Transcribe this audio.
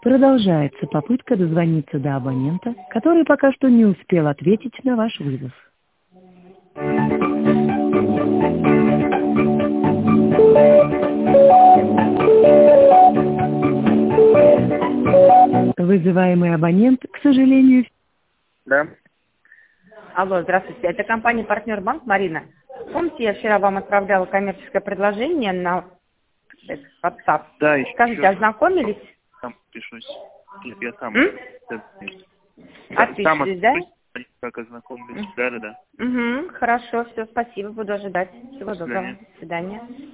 Продолжается попытка дозвониться до абонента, который пока что не успел ответить на ваш вызов. Вызываемый абонент, к сожалению... Да. Алло, здравствуйте. Это компания «Партнер Банк», Марина. Помните, я вчера вам отправляла коммерческое предложение на WhatsApp? Да, еще. Скажите, ознакомились? Там пишусь. Я сам. Отпишитесь, да? Как ознакомились. Да. Угу, хорошо, все, спасибо, буду ожидать. Всего доброго. До свидания. До свидания.